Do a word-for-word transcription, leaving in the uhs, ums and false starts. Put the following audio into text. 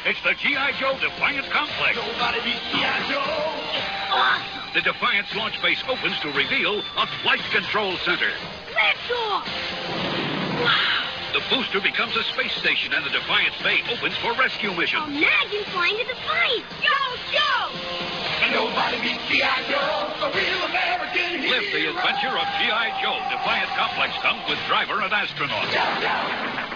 It's the G I. Joe Defiance Complex. Nobody beats G I. Joe. Awesome. The Defiance launch base opens to reveal a flight control center. Liftoff. Wow. The booster becomes a space station, and the Defiance Bay opens for rescue missions. Imagine flying to Defiance. Go, Joe! And nobody beats G I. Joe, a real American hero. Live the adventure of G I. Joe. Defiance Complex comes with driver and astronaut. Joe, Joe.